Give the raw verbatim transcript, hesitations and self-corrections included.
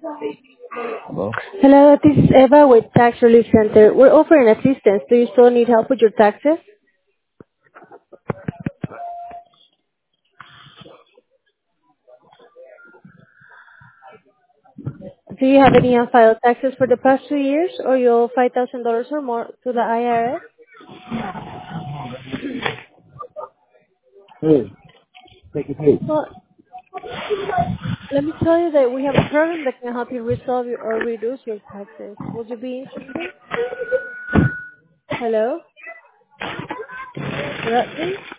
Hello? Hello, this is Eva with Tax Relief Center. We're offering assistance. Do you still need help with your taxes? Do you have any unfiled taxes for the past two years, or you owe five thousand dollars or more to the I R S? Hey, take your pay. Well, let me tell you that we have a program that can help you resolve your, or reduce your taxes. Would you be interested? Hello? Rodney?